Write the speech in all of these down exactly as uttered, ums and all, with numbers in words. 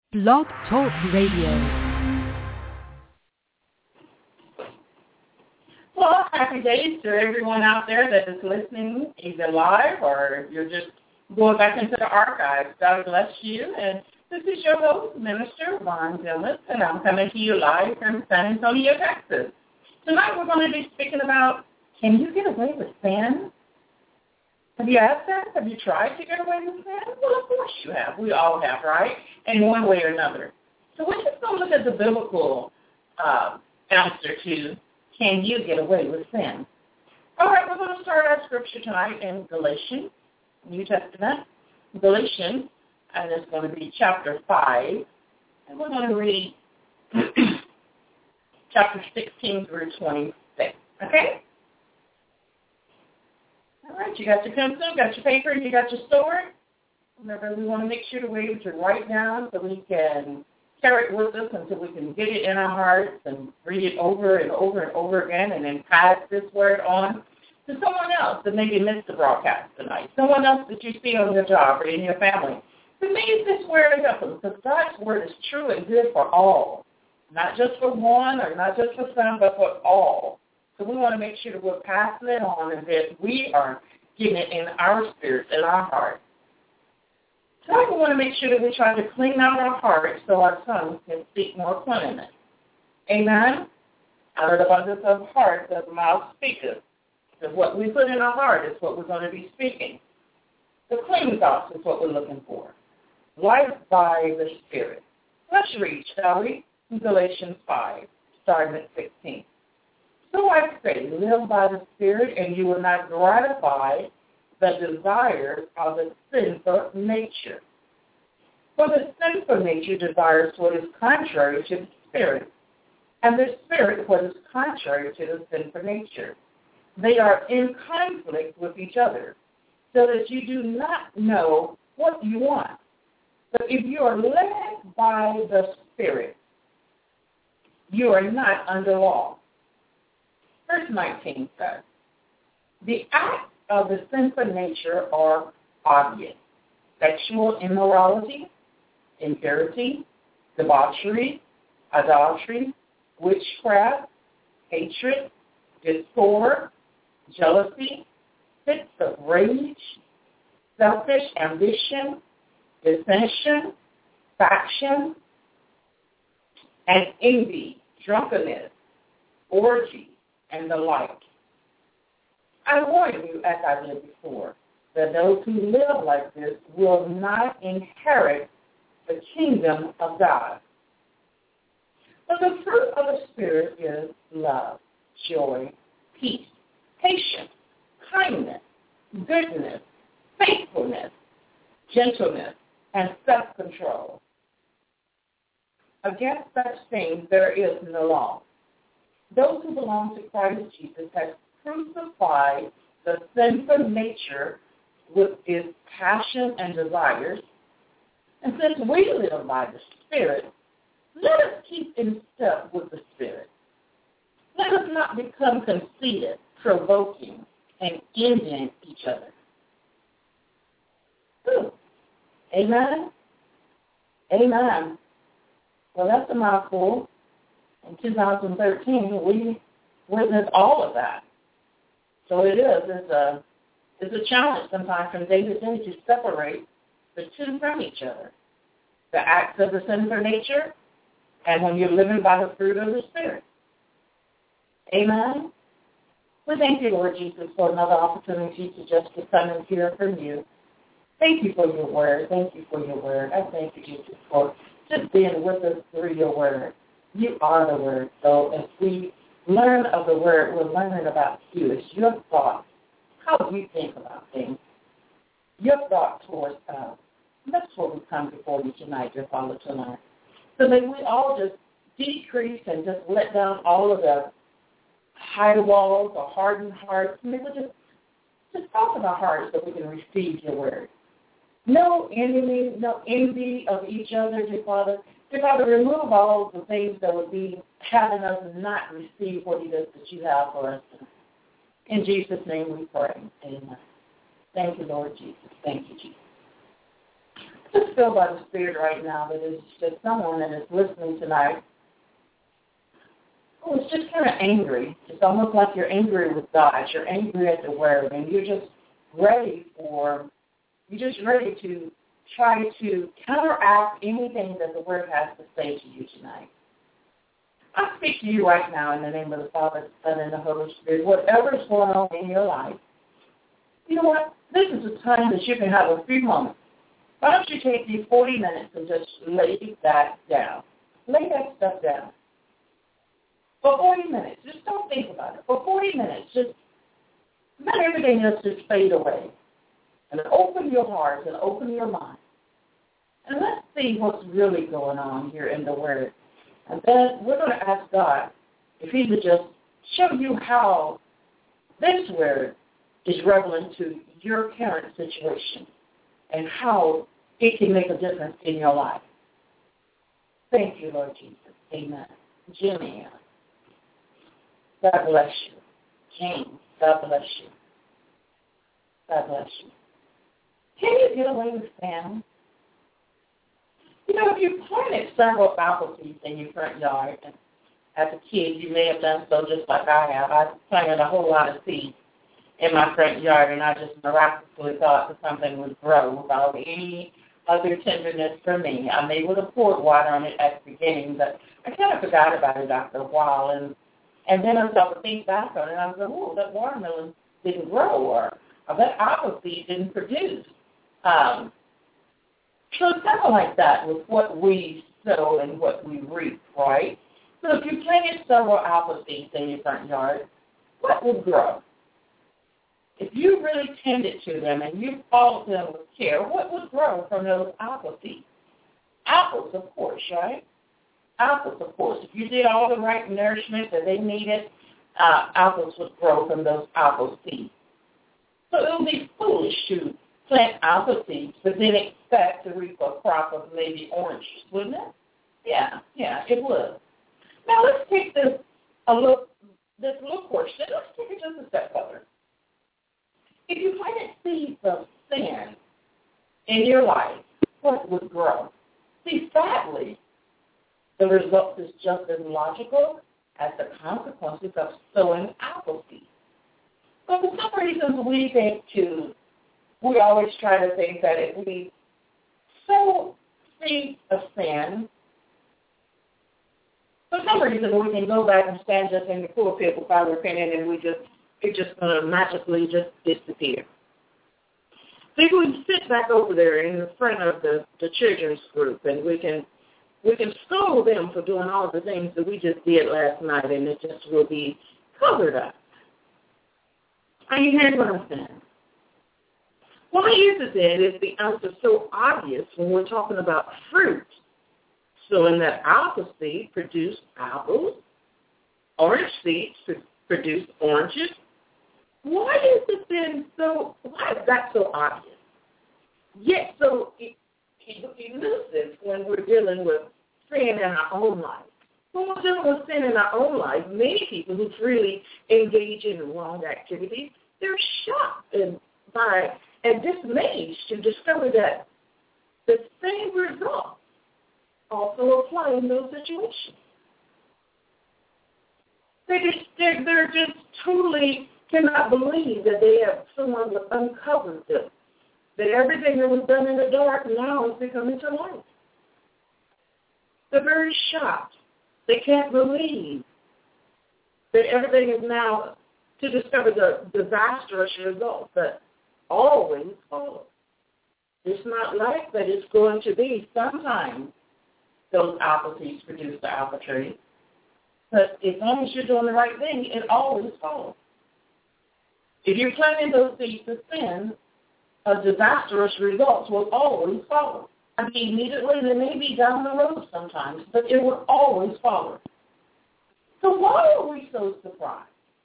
Blog Talk Radio. Well, happy days to everyone out there that is listening, either live or you're just going back into the archives. God bless you. And this is your host, Minister Vaughn Gillis, and I'm coming to you live from San Antonio, Texas. Tonight we're going to be speaking about, can you get away with sin? Have you asked that? Have you tried to get away with sin? Well, of course you have. We all have, right? In one way or another. So we're just going to look at the biblical uh, answer to, can you get away with sin? All right, we're going to start our scripture tonight in Galatians, New Testament, Galatians, and it's going to be chapter five. And we're going to read chapter sixteen through twenty-six. Okay? All right, you got your pencil, got your paper, and you got your sword. Remember, we want to make sure to be able to write down so we can carry it with us until we can get it in our hearts and read it over and over and over again and then pass this word on to someone else that maybe missed the broadcast tonight, someone else that you see on your job or in your family. But maybe this word will help them because God's word is true and good for all, not just for one or not just for some, but for all. So we want to make sure that we're passing it on and that we are getting it in our spirits, in our hearts. So we want to make sure that we try to clean out our hearts so our tongue can speak more cleanliness. Amen? Out of the abundance of the heart, the mouth speaketh. So what we put in our heart is what we're going to be speaking. The clean thoughts is what we're looking for. Life by the Spirit. Let's read, shall we? Galatians five, starting at sixteen. So I say, live by the Spirit, and you will not gratify the desires of the sinful nature. For the sinful nature desires what is contrary to the Spirit, and the Spirit what is contrary to the sinful nature. They are in conflict with each other, so that you do not know what you want. But if you are led by the Spirit, you are not under law. Verse nineteen says, the acts of the sinful nature are obvious: sexual immorality, impurity, debauchery, adultery, witchcraft, hatred, discord, jealousy, fits of rage, selfish ambition, dissension, faction, and envy, drunkenness, orgy, and the like. I warn you, as I did before, that those who live like this will not inherit the kingdom of God. But the fruit of the Spirit is love, joy, peace, patience, kindness, goodness, faithfulness, gentleness, and self-control. Against such things there is no law. Those who belong to Christ Jesus have crucified the sinful nature with its passion and desires. And since we live by the Spirit, let us keep in step with the Spirit. Let us not become conceited, provoking, and envying each other. Ooh. Amen? Amen. Well, that's a mouthful. In two thousand thirteen, we witnessed all of that. So it is. It's a, it's a challenge sometimes from day to day to separate the two from each other. The acts of the sinful nature and when you're living by the fruit of the Spirit. Amen? We thank you, Lord Jesus, for another opportunity to just to come and hear from you. Thank you for your word. Thank you for your word. I thank you, Jesus, for just being with us through your word. You are the word. So as we learn of the word, we're learning about you. It's your thoughts, how you think about things, your thought towards us. That's what we come before you tonight, dear Father, tonight. So may we all just decrease and just let down all of the high walls or hardened hearts. May we just, just soften our hearts so we can receive your word. No enemy, no envy of each other, dear Father. Dear Father, remove all the things that would be having us not receive what it is that you have for us. In Jesus' name we pray. Amen. Thank you, Lord Jesus. Thank you, Jesus. just feel by the Spirit right now that it's just someone that is listening tonight who is just kind of angry. It's almost like you're angry with God. You're angry at the Word, and you're just ready for, you're just ready to try to counteract anything that the Word has to say to you tonight. I speak to you right now in the name of the Father, the Son, and the Holy Spirit. Whatever is going on in your life, you know what? This is a time that you can have a few moments. Why don't you take these forty minutes and just lay that down? Lay that stuff down. For forty minutes. Just don't think about it. For forty minutes, just let everything else just fade away. And open your heart and open your mind. And let's see what's really going on here in the Word. And then we're going to ask God if He would just show you how this Word is relevant to your current situation and how it can make a difference in your life. Thank you, Lord Jesus. Amen. Jimmy, God bless you. James, God bless you. God bless you. Can you get away with Sam? You know, if you planted several apple seeds in your front yard, and as a kid, you may have done so just like I have. I planted a whole lot of seeds in my front yard, and I just miraculously thought that something would grow without any other tenderness for me. I may would have poured water on it at the beginning, but I kind of forgot about it after a while, and and then I started to think back on it, and I was like, oh, that watermelon didn't grow, or, or that apple seed didn't produce. Um, so it's kind of like that with what we sow and what we reap, right? So if you planted several apple seeds in your front yard, what would grow? If you really tended to them and you followed them with care, what would grow from those apple seeds? Apples, of course, right? Apples, of course. If you did all the right nourishment that they needed, uh, apples would grow from those apple seeds. So it would be foolish to plant apple seeds but then expect to reap a crop of maybe oranges, wouldn't it? Yeah, yeah, it would. Now let's take this a little, this little portion. Let's take it just a step further. If you planted seeds of sin in your life, what would grow? See, sadly, the result is just as logical as the consequences of sowing apple seeds. But for some reasons, we think to, we always try to think that if we sow seeds of sin, for some reason we can go back and stand just in the pulpit without repenting, and we just it's just going to magically just disappear. So we can sit back over there in the front of the, the children's group, and we can we can scold them for doing all the things that we just did last night, and it just will be covered up. Are you hearing what I'm saying? Why is it then is the answer so obvious when we're talking about fruit? So in that apple seed produced apples, orange seeds produce oranges. Why is it then so, why is that so obvious? Yet so elusive when we're dealing with sin in our own life. When we're dealing with sin in our own life, many people who freely engage in wrong activities, they're shocked and by and dismayed to discover that the same results also apply in those situations. They just, they're, they're just totally cannot believe that they have someone that uncovered them, that everything that was done in the dark now is becoming to light. They're very shocked. They can't believe that everything is now to discover the disastrous results that always follow. It's not like that it's going to be. Sometimes those apple seeds produce the apple tree. But as long as you're doing the right thing, it always follows. If you're planting those seeds of sin, a disastrous results will always follow. I mean, immediately, they may be down the road sometimes, but it will always follow. So why are we so surprised?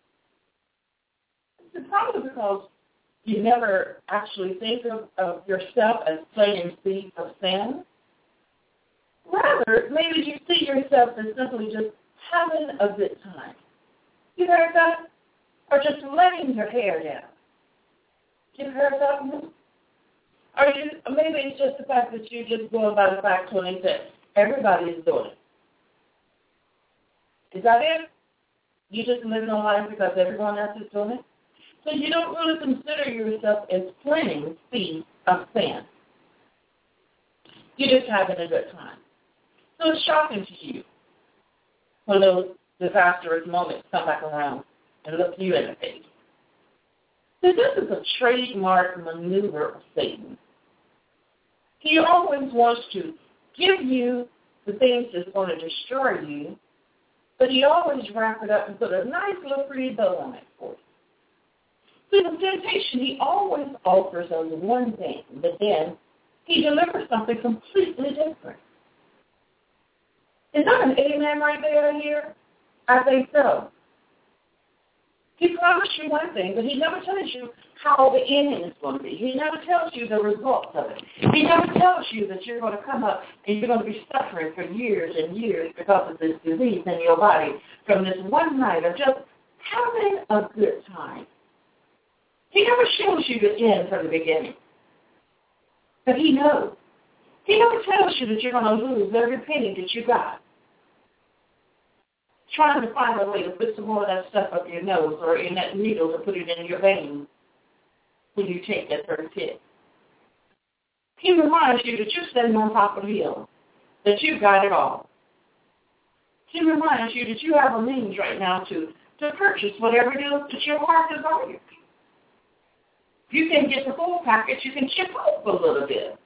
It's probably because you never actually think of, of yourself as planting seeds of sin. Rather, maybe you see yourself as simply just having a good time. You heard that? Or just letting your hair down. You heard that? Or you, maybe it's just the fact that you just going by the fact twenty that everybody is doing it. Is that it? You just living on life because everyone else is doing it? So you don't really consider yourself as planting seeds of sin. You're just having a good time. So it's shocking to you when those disastrous moments come back around and look you in the face. So this is a trademark maneuver of Satan. He always wants to give you the things that's going to destroy you, but he always wraps it up and put a nice little pretty bow on it for you. See, the temptation, he always offers us one thing, but then he delivers something completely different. Is that an amen right there here? I think so. He promised you one thing, but he never tells you how the ending is going to be. He never tells you the results of it. He never tells you that you're going to come up and you're going to be suffering for years and years because of this disease in your body from this one night of just having a good time. He never shows you the end from the beginning. But he knows. He never tells you that you're going to lose every penny that you got. Trying to find a way to put some more of that stuff up your nose or in that needle to put it in your vein when you take that first hit. He reminds you that you're standing on top of the hill, that you've got it all. He reminds you that you have a means right now to, to purchase whatever it is that your heart desires. If you can get the full package, you can chip off a little bit.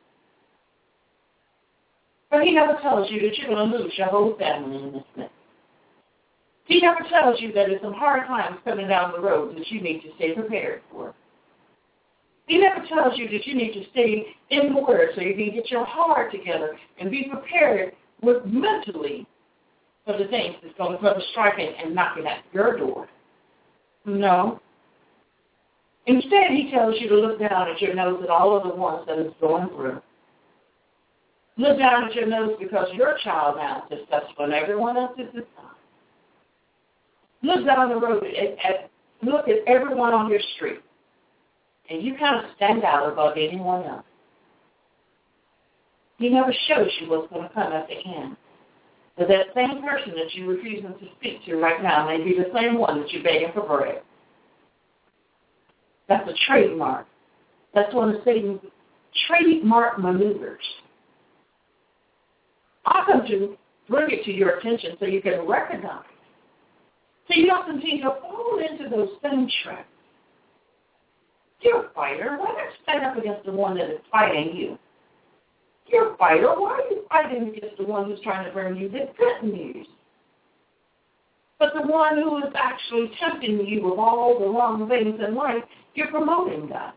But he never tells you that you're going to lose your whole family in this thing. He never tells you that there's some hard times coming down the road that you need to stay prepared for. He never tells you that you need to stay in the Word so you can get your heart together and be prepared with mentally for the things that's going to come striking and knocking at your door. No. Instead, he tells you to look down at your nose at all of the ones that it's going through. Look down at your nose because your child now is successful and everyone else is this time. Look down the road at, at look at everyone on your street, and you kind of stand out above anyone else. He never shows you what's going to come at the end. But that same person that you're refusing to speak to right now may be the same one that you're begging for bread. That's a trademark. That's one of Satan's trademark maneuvers. I come to bring it to your attention so you can recognize. So you don't continue to fall into those same traps. You're a fighter. Why not stand up against the one that is fighting you? You're a fighter. Why are you fighting against the one who's trying to bring you the good news? But the one who is actually tempting you with all the wrong things in life, you're promoting that.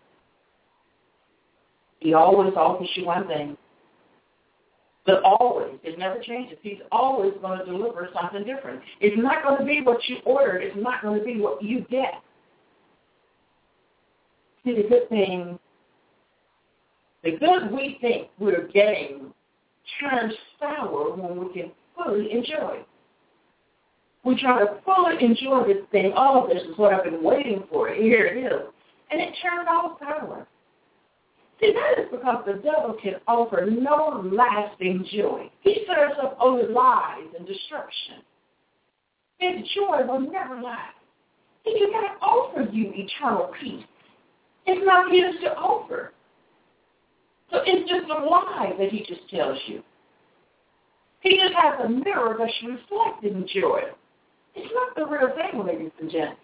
He always offers you one thing. But always, it never changes. He's always going to deliver something different. It's not going to be what you ordered. It's not going to be what you get. See, the good thing, the good we think we're getting turns sour when we can fully enjoy it. We try to fully enjoy this thing. Oh, this is what I've been waiting for. Here it is. And it turned all sour. See, that is because the devil can offer no lasting joy. He serves up only lies and destruction. His joy will never last. He cannot offer you eternal peace. It's not his to offer. So it's just a lie that he just tells you. He just has a mirror that's reflecting joy. It's not the real thing, ladies and gents.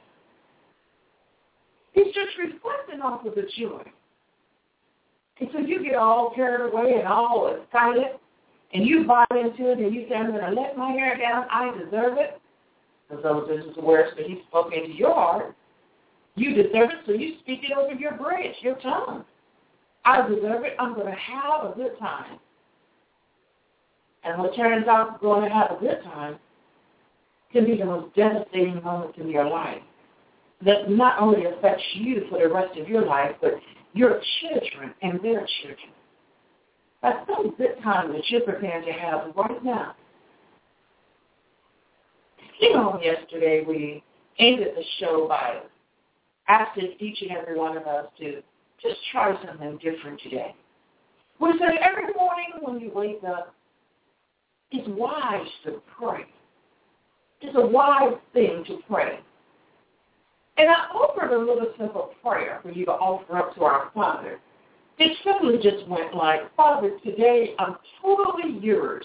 He's just reflecting off of the joy. And so you get all carried away and all excited, and you buy into it, and you say, I'm going to let my hair down. I deserve it. Because those are the words that he spoke into your heart. You deserve it, so you speak it over your bridge, your tongue. I deserve it. I'm going to have a good time. And what turns out going to have a good time can be the most devastating moment in your life that not only affects you for the rest of your life, but your children and their children. That's some good time that you're preparing to have right now. You know, yesterday we ended the show by asking each and every one of us to just try something different today. We said every morning when you wake up, it's wise to pray. It's a wise thing to pray. And I offered a little simple prayer for you to offer up to our Father. It simply just went like, Father, today I'm totally yours.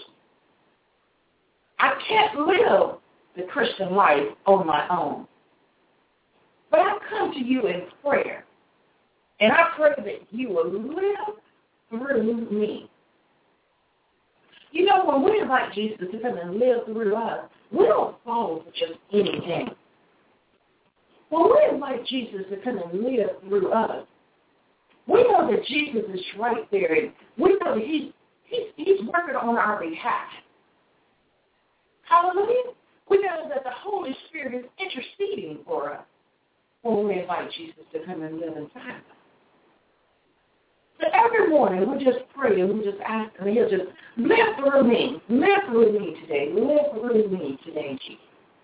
I can't live the Christian life on my own. But I come to you in prayer. And I pray that you will live through me. You know, when we invite Jesus to come and live through us, we don't fall for just anything. When we invite Jesus to come and live through us, we know that Jesus is right there, and we know that he's, he's, he's working on our behalf. Hallelujah. We know that the Holy Spirit is interceding for us when we invite Jesus to come and live inside us. So every morning we just pray and we just ask him, he'll just live through me, live through me today, live through me today, Jesus.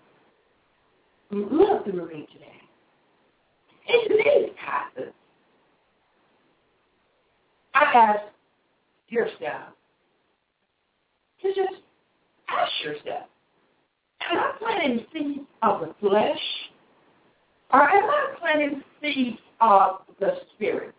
Live through me today. In today's passage, I ask yourself to just ask yourself, am I planting seeds of the flesh, or am I planting seeds of the Spirit?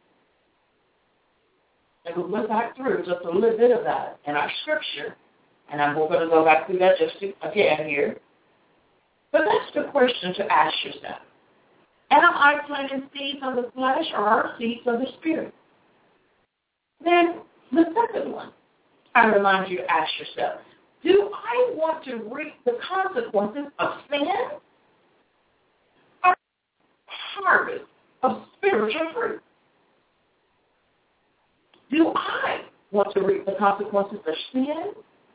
And we'll look back through just a little bit of that in our scripture, and I'm going to go back through that just again here. But that's the question to ask yourself. Am I planting seeds of the flesh or seeds of the Spirit? Then the second one, I remind you to ask yourself, do I want to reap the consequences of sin or harvest of spiritual fruit? Do I want to reap the consequences of sin?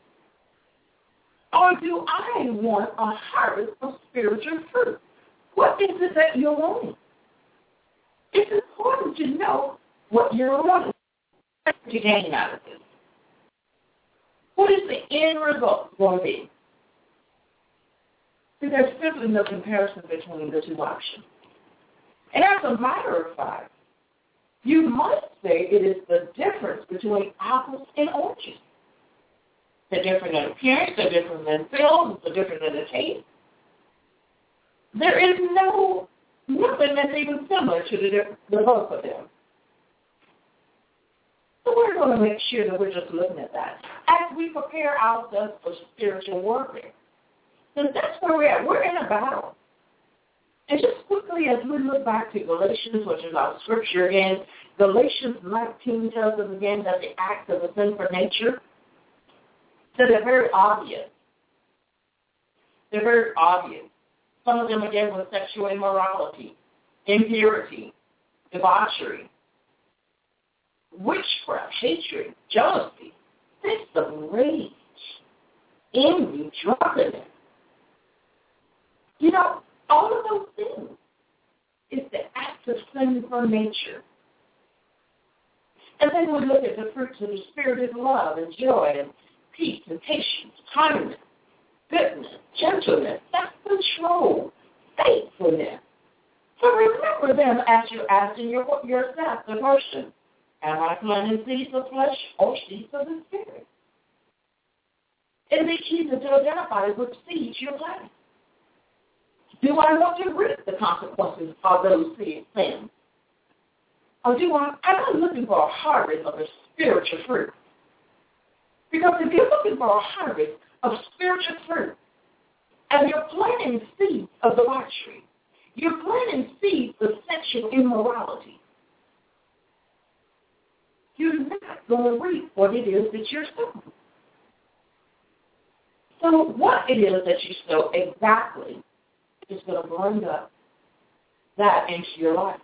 Or do I want a harvest of spiritual fruit? What is it that you're wanting? It's important to know what you're wanting to gain out of this. What is the end result going to be? See, there's simply no comparison between the two options. And as a matter of fact, you might say it is the difference between apples and oranges. They're different in appearance, they're different in feel, they're different in the taste. There is no, nothing that's even similar to the, the both of them. So we're going to make sure that we're just looking at that as we prepare ourselves for spiritual warfare. And that's where we're at. We're in a battle. And just quickly, as we look back to Galatians, which is our scripture again, Galatians nineteen tells us again that the acts of the sinful nature, so they're very obvious. They're very obvious. Some of them, again, were sexual immorality, impurity, debauchery, witchcraft, hatred, jealousy, fits of rage, envy, drunkenness. You know, all of those things is the act of sinful nature. And then we look at the fruits of the Spirit is love and joy and peace and patience, kindness, goodness, gentleness, self-control, faithfulness. So remember them as you're asking your, yourself the question, am I planting seeds of flesh or seeds of the Spirit? And it's easy to identify which seeds you're planting. Do I want to reap the consequences of those seeds? Or do I, am I looking for a harvest of a spiritual fruit? Because if you're looking for a harvest of spiritual fruit, and you're planting seeds of debauchery, you're planting seeds of sexual immorality, you're not going to reap what it is that you're sowing. So what it is that you sow exactly is going to bring up that into your life.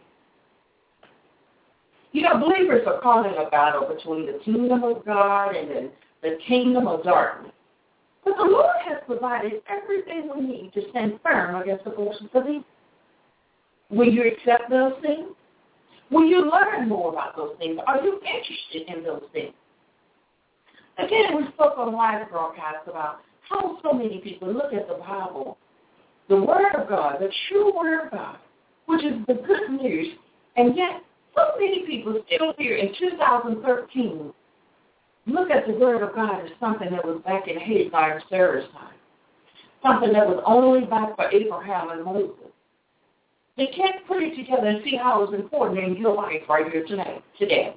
You know, believers are calling a battle between the kingdom of God and the, the kingdom of darkness. But the Lord has provided everything we need to stand firm against the forces of evil. Will you accept those things? Will you learn more about those things? Are you interested in those things? Again, we spoke on live broadcast about how so many people look at the Bible, the Word of God, the true Word of God, which is the good news, and yet So many people still here in two thousand thirteen look at the Word of God as something that was back in Hagar and Sarah's time, something that was only back for Abraham and Moses. They can't put it together and see how it's important in your life right here tonight, today.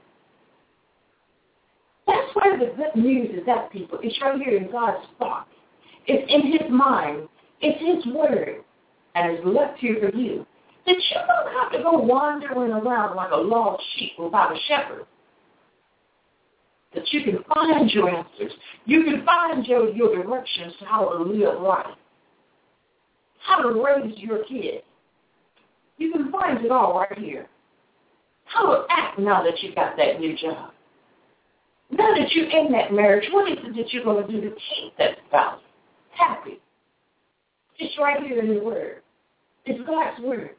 That's where the good news is at, people. It's right here in God's thoughts. It's in His mind. It's His Word. And it's left here for you. That you don't have to go wandering around like a lost sheep without a shepherd. That you can find your answers. You can find your, your directions to how to live life. How to raise your kids. You can find it all right here. How to act now that you got that new job. Now that you're in that marriage, what is it that you're going to do to keep that spouse happy? It's right here in the Word. It's God's Word.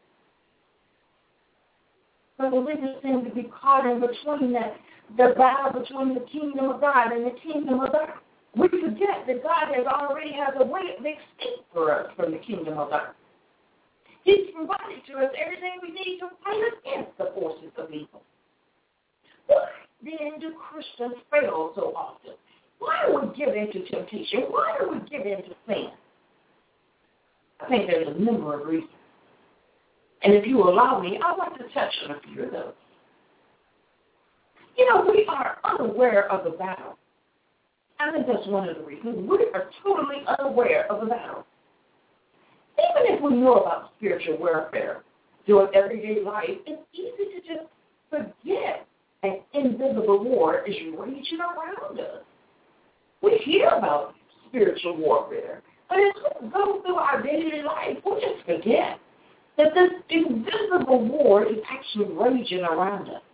But we just seem to be caught in between that, the battle between the kingdom of God and the kingdom of God. We forget that God has already has a way of escape for us from the kingdom of God. He's provided to us everything we need to fight against the forces of evil. Why then do Christians fail so often? Why do we give in to temptation? Why do we give in to sin? I think there's a number of reasons. And if you allow me, I'd like to touch on a few of those. You know, we are unaware of the battle. I think that's one of the reasons. We are totally unaware of the battle. Even if we know about spiritual warfare during everyday life, it's easy to just forget an invisible war is raging around us. We hear about spiritual warfare, but as we go through our daily life, we just forget that this invisible war is actually raging around us.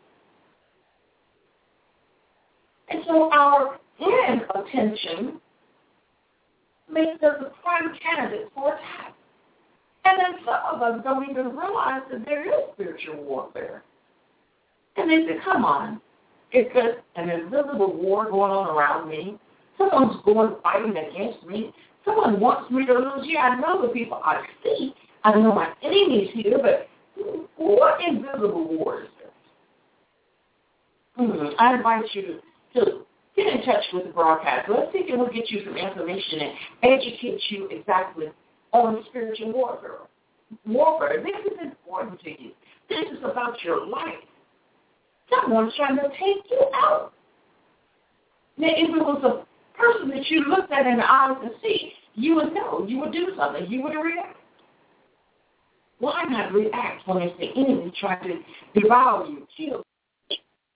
And so our inattention makes us a prime candidate for attack. And then some of us don't even realize that there is spiritual warfare. And they say, come on, it's just an invisible war going on around me. Someone's going fighting against me. Someone wants me to lose. Yeah, I know the people I see. I know my enemies here, but what invisible war is this? Hmm, I invite you to, to get in touch with the broadcast. Let's see if we'll get you some information and educate you exactly on spiritual warfare. Warfare. This is important to you. This is about your life. Someone's trying to take you out. Now, if it was a person that you looked at in the eyes and see, you would know. You would do something. You would react. Why not react when it's the enemy trying to devour you, kill you?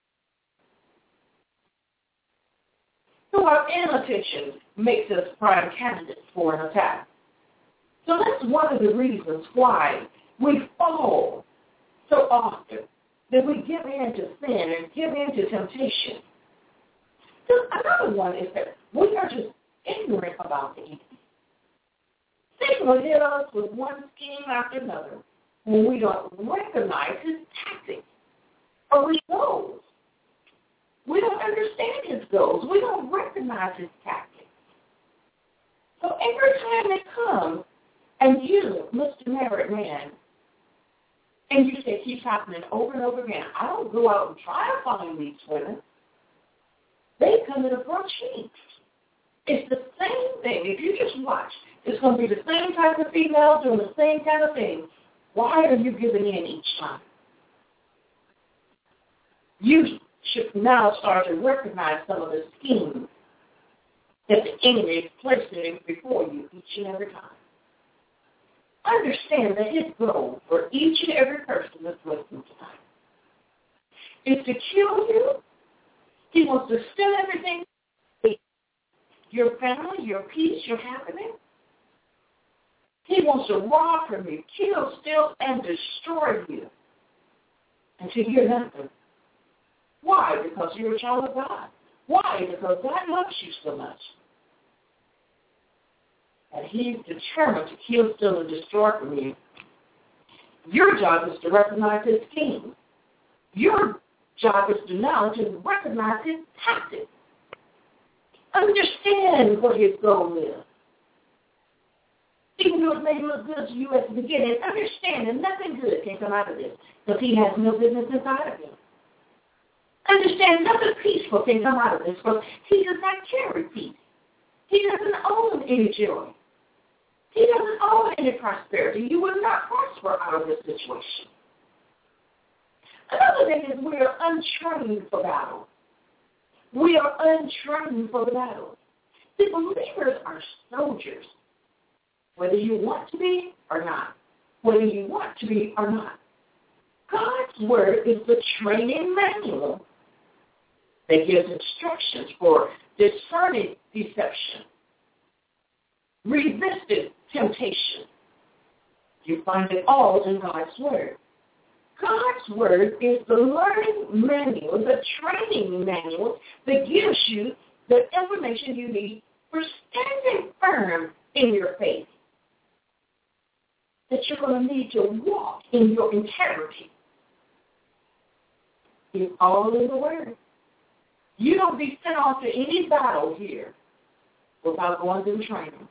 So our inattention makes us prime candidates for an attack. So that's one of the reasons why we fall so often, that we give in to sin and give in to temptation. So another one is that we are just ignorant about the enemy. Satan will hit us with one scheme after another when we don't recognize his tactics or his goals. We don't understand his goals. We don't recognize his tactics. So every time it comes, and you, Mister Married Man, and you say it keeps happening over and over again, I don't go out and try to find these women. They come and approach me. It's the same thing. If you just watch, it's going to be the same type of female doing the same kind of thing. Why are you giving in each time? You should now start to recognize some of the schemes that the enemy is placing before you each and every time. Understand that his goal for each and every person that's listening tonight is to kill you. He wants to steal everything, your family, your peace, your happiness. He wants to rob from you, kill, steal, and destroy you until you're nothing. Why? Because you're a child of God. Why? Because God loves you so much. And he's determined to kill, steal, and destroy from you. Your job is to recognize his scheme. Your job is to now to recognize his tactics. Understand what his goal is. Even though it may look good to you at the beginning, understand that nothing good can come out of this because he has no business inside of him. Understand nothing peaceful can come out of this because he does not carry peace. He doesn't own any joy. He doesn't own any prosperity. You will not prosper out of this situation. Another thing is we are untrained for battle. We are untrained for the battle. The believers are soldiers, whether you want to be or not. Whether you want to be or not. God's word is the training manual that gives instructions for discerning deception, resisting temptation. You find it all in God's word. God's word is the learning manual, the training manual that gives you the information you need for standing firm in your faith. That you're going to need to walk in your integrity. It's all in the word. You don't be sent off to any battle here without going through training.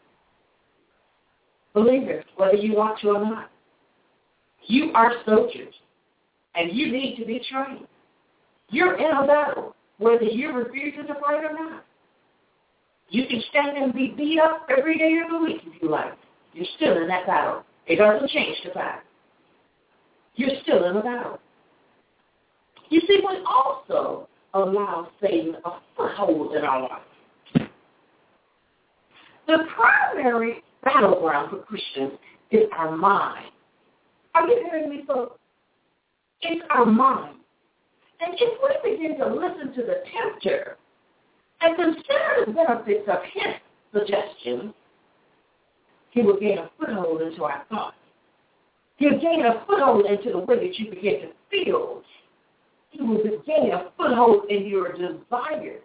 Believers, whether you want to or not, you are soldiers, and you need to be trained. You're in a battle, whether you refuse to fight or not. You can stand and be beat up every day of the week if you like. You're still in that battle. It doesn't change the fact. You're still in a battle. You see, we also allow Satan a foothold in our life. The primary battleground for Christians is our mind. Are you hearing me, folks? It's our mind. And if we begin to listen to the tempter and consider the benefits of his suggestions, he will gain a foothold into our thoughts. He'll gain a foothold into the way that you begin to feel. He will gain a foothold in your desires.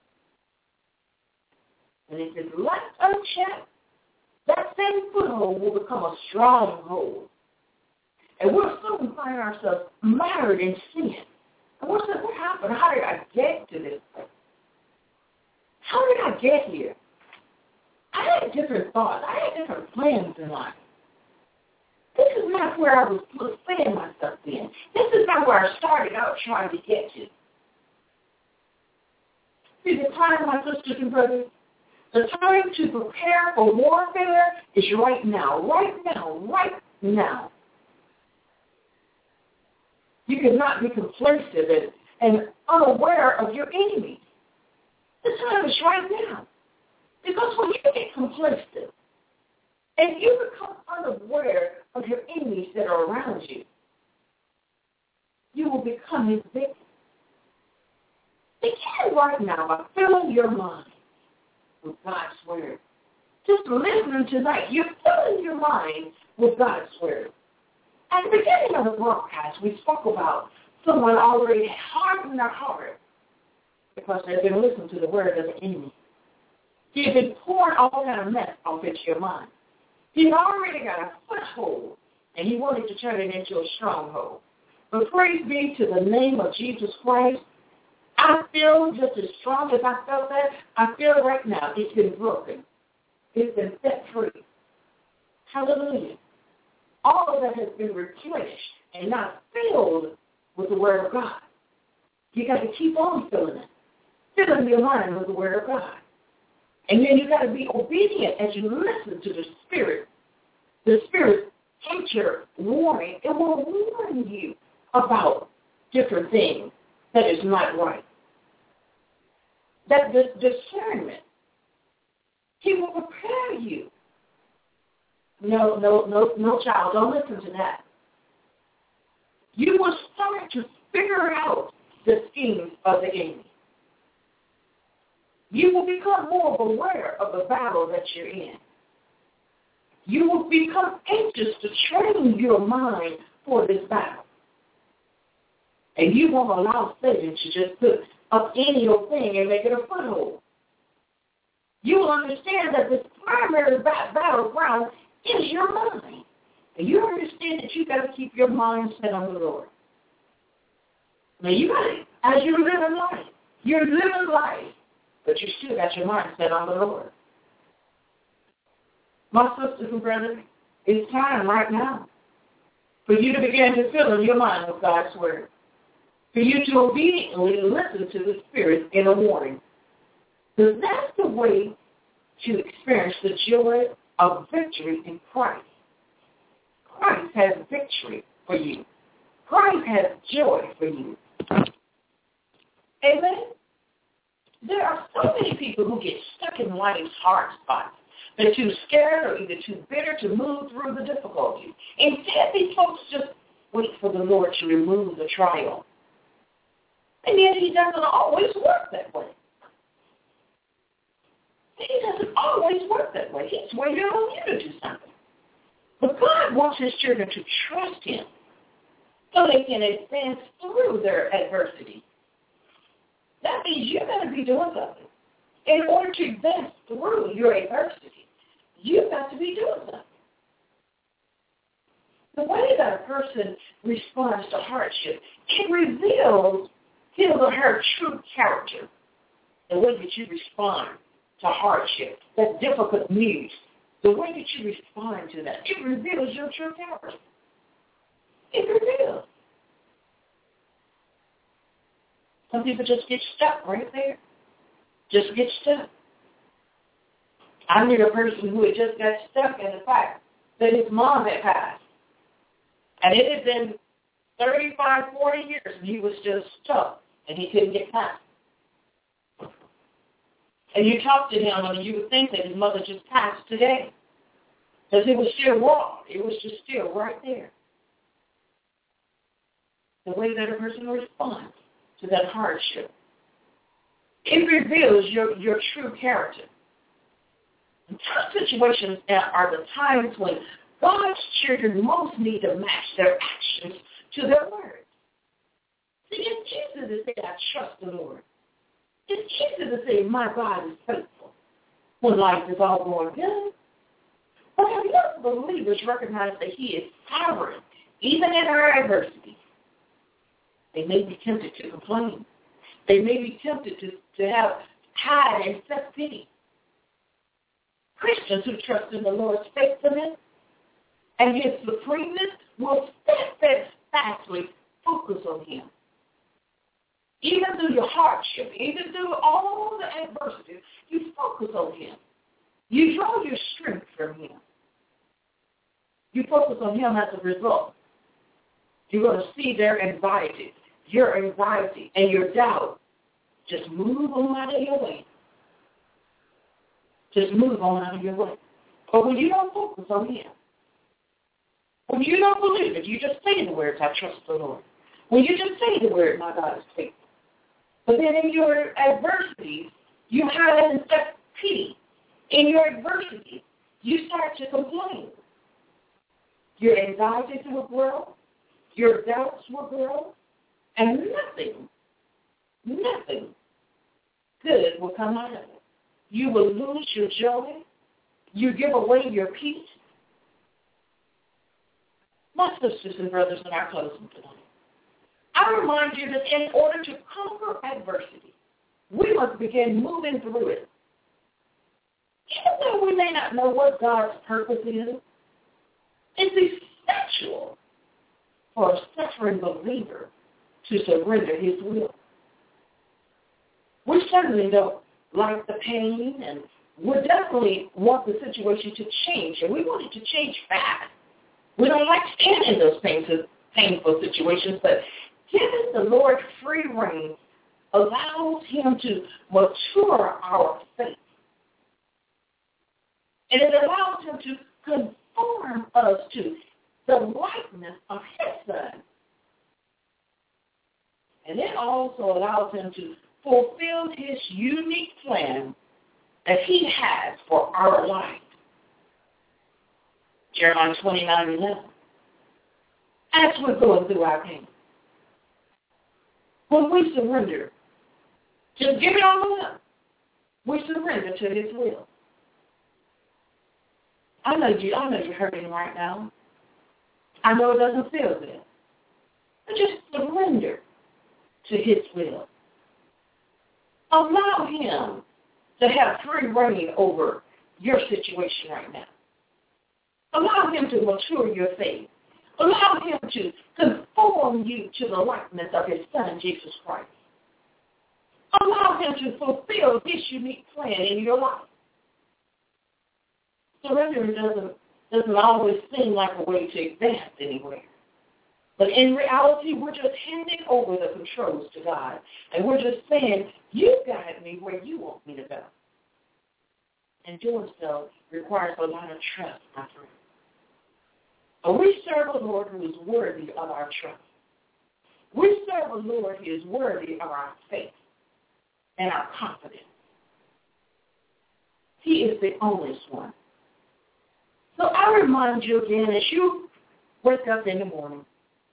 And if it's left unchecked, that same foothold will become a stronghold. And we'll soon find ourselves mired in sin. And we'll say, what happened? How did I get to this place? How did I get here? I had different thoughts. I had different plans in life. This is not where I was putting myself in. This is not where I started out trying to get to. See, the time, my sisters and brothers, the time to prepare for warfare is right now, right now, right now. You cannot be complacent and, and unaware of your enemy. The time is right now. Because when you get complacent and you become unaware of your enemies that are around you, you will become his victim. Begin right now by filling your mind with God's word. Just listening tonight, you're filling your mind with God's word. At the beginning of the broadcast, we spoke about someone already hardened their heart because they've been listening to the word of the enemy. He's been pouring all kind of mess off into your mind. He's already got a foothold, and he wanted to turn it into a stronghold. But praise be to the name of Jesus Christ. I feel just as strong as I felt that. I feel it right now. It's been broken. It's been set free. Hallelujah. All of that has been replenished and not filled with the Word of God. You got to keep on filling it. Filling your mind with the Word of God. And then you got to be obedient as you listen to the Spirit. The Spirit enter warning. It will warn you about different things that is not right. That the discernment. He will prepare you. No, no, no, no, child, don't listen to that. You will start to figure out the schemes of the enemy. You will become more aware of the battle that you're in. You will become anxious to train your mind for this battle. And you won't allow Satan to just put up any old thing and make it a foothold. You will understand that this primary battleground is your mind. And you understand that you got to keep your mind set on the Lord. Now you got to, as you're living life, you're living life, but you still got your mind set on the Lord. My sisters and brothers, it's time right now for you to begin to fill in your mind with God's word, for you to obediently listen to the Spirit in a warning. Because that's the way to experience the joy of victory in Christ. Christ has victory for you. Christ has joy for you. Amen? There are so many people who get stuck in life's hard spots. They're too scared or either too bitter to move through the difficulties. Instead, these folks just wait for the Lord to remove the trial. And yet he doesn't always work that way. He doesn't always work that way. He's waiting on you to do something. But God wants his children to trust him so they can advance through their adversity. That means you're going to be doing something. In order to advance through your adversity, you've got to be doing something. The way that a person responds to hardship, it reveals his or her true character. The way that you respond to hardship, that difficult news, the way that you respond to that, it reveals your true character. It reveals. Some people just get stuck right there. Just get stuck. I knew a person who had just got stuck in the fact that his mom had passed. And it had been thirty-five, forty years, and he was just stuck, and he couldn't get past. And you talk to him, and you would think that his mother just passed today. Because it was still raw. It was just still right there. The way that a person responds to that hardship. It reveals your, your true character. And tough situations are the times when God's children most need to match their actions to their words. See, it's easy to say, I trust the Lord. It's easy to say, my God is faithful, when life is all going good. But have young believers recognize that he is sovereign, even in our adversity? They may be tempted to complain. They may be tempted to, to have hide and self-pity. Christians who trust in the Lord's faithfulness and his supremeness will steadfastly focus on him. Even through your hardship, even through all the adversity, you focus on him. You draw your strength from him. You focus on him as a result. You're going to see their anxiety, your anxiety, and your doubt. Just move on out of your way. Just move on out of your way. But when you don't focus on him, when you don't believe it, you just say the words, I trust the Lord. When you just say the word, my God is faithful. But then in your adversity, you hide and self-pity. In your adversity, you start to complain. Your anxieties will grow. Your doubts will grow. And nothing, nothing good will come out of it. You will lose your joy. You give away your peace. My sisters and brothers in our closing tonight, I remind you that in order to conquer adversity, we must begin moving through it. Even though we may not know what God's purpose is, it's essential for a suffering believer to surrender his will. We certainly don't like the pain, and we definitely want the situation to change, and we want it to change fast. We don't like staying in those painful, painful situations, but giving the Lord free rein allows him to mature our faith. And it allows him to conform us to the likeness of his Son. And it also allows him to fulfill his unique plan that he has for our life. Jeremiah twenty-nine eleven. As we're going through our pain, when we surrender, just give it all up. We surrender to his will. I know you, I know you're hurting right now. I know it doesn't feel good. But just surrender to his will. Allow him to have free reign over your situation right now. Allow him to mature your faith. Allow him to conform you to the likeness of his son, Jesus Christ. Allow him to fulfill his unique plan in your life. Surrender doesn't, doesn't always seem like a way to advance anywhere. But in reality, we're just handing over the controls to God. And we're just saying, you guide me where you want me to go. And doing so requires a lot of trust, my friend. But we serve a Lord who is worthy of our trust. We serve a Lord who is worthy of our faith and our confidence. He is the only one. So I remind you again, as you wake up in the morning,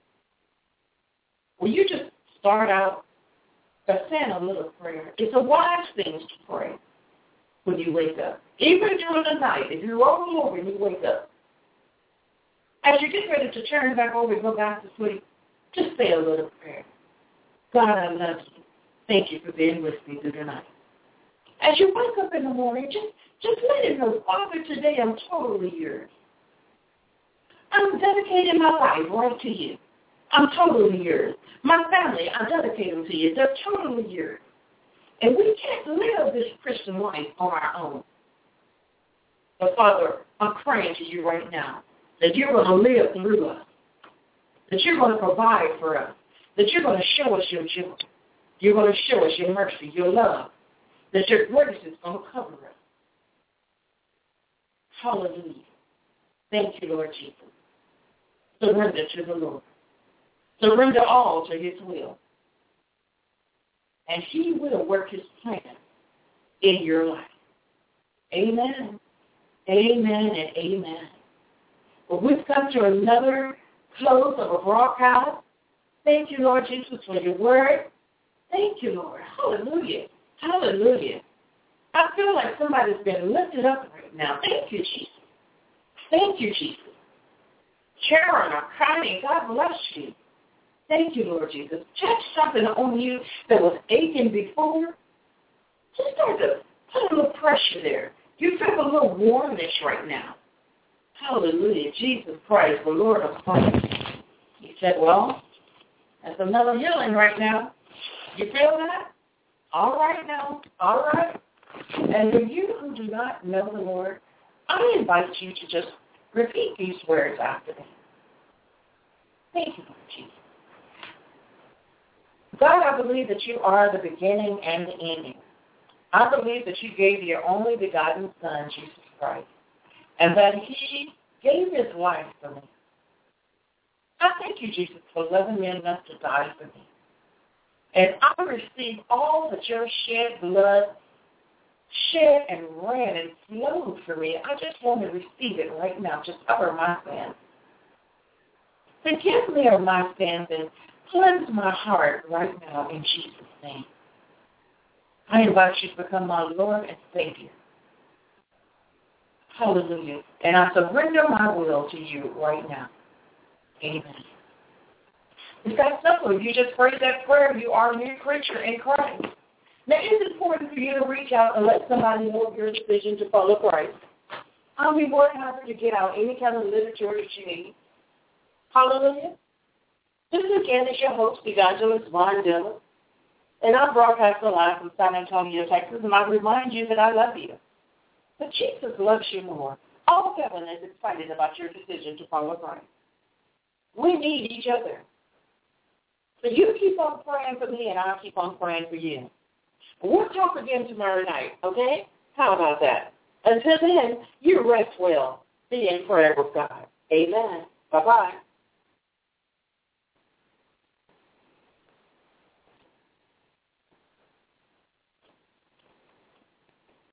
will you just start out by saying a little prayer? It's a wise thing to pray when you wake up. Even during the night, if you roll over and you wake up, as you get ready to turn back over and go back to sleep, just say a little prayer. God, I love you. Thank you for being with me through the night. As you wake up in the morning, just, just let it know, Father, today I'm totally yours. I'm dedicating my life right to you. I'm totally yours. My family, I dedicate them to you. They're totally yours. And we can't live this Christian life on our own. But Father, I'm praying to you right now that you're going to live through us, that you're going to provide for us, that you're going to show us your joy. You're going to show us your mercy, your love, that your grace is going to cover us. Hallelujah. Thank you, Lord Jesus. Surrender to the Lord. Surrender all to his will. And he will work his plan in your life. Amen. Amen and amen. Well, we've come to another close of a broadcast. Thank you, Lord Jesus, for your word. Thank you, Lord. Hallelujah. Hallelujah. I feel like somebody's been lifted up right now. Thank you, Jesus. Thank you, Jesus. Sharon or Connie, God bless you. Thank you, Lord Jesus. Touch something on you that was aching before. Just start to put a little pressure there. You feel a little warmness right now. Hallelujah. Jesus Christ, the Lord of hosts. He said, well, that's another healing right now. You feel that? All right now. All right. And for you who do not know the Lord, I invite you to just repeat these words after me. Thank you, Lord Jesus. God, I believe that you are the beginning and the ending. I believe that you gave your only begotten Son, Jesus Christ, and that he gave his life for me. I thank you, Jesus, for loving me enough to die for me. And I receive all that your shed blood shed and ran and flowed for me. I just want to receive it right now. Just cover my sins. Forgive me of my sins and cleanse my heart right now in Jesus' name. I invite you to become my Lord and Savior. Hallelujah. And I surrender my will to you right now. Amen. It's that simple. If you just pray that prayer, you are a new creature in Christ. Now, it's important for you to reach out and let somebody know of your decision to follow Christ. I'll be more than happy to get out any kind of literature that you need. Hallelujah. This again is your host, Evangelist Von Dillon, and I'm broadcasting live from San Antonio, Texas, and I remind you that I love you. But Jesus loves you more. All heaven is excited about your decision to follow Christ. We need each other. So you keep on praying for me, and I'll keep on praying for you. We'll talk again tomorrow night, okay? How about that? Until then, you rest well. Be in prayer with God. Amen. Bye-bye.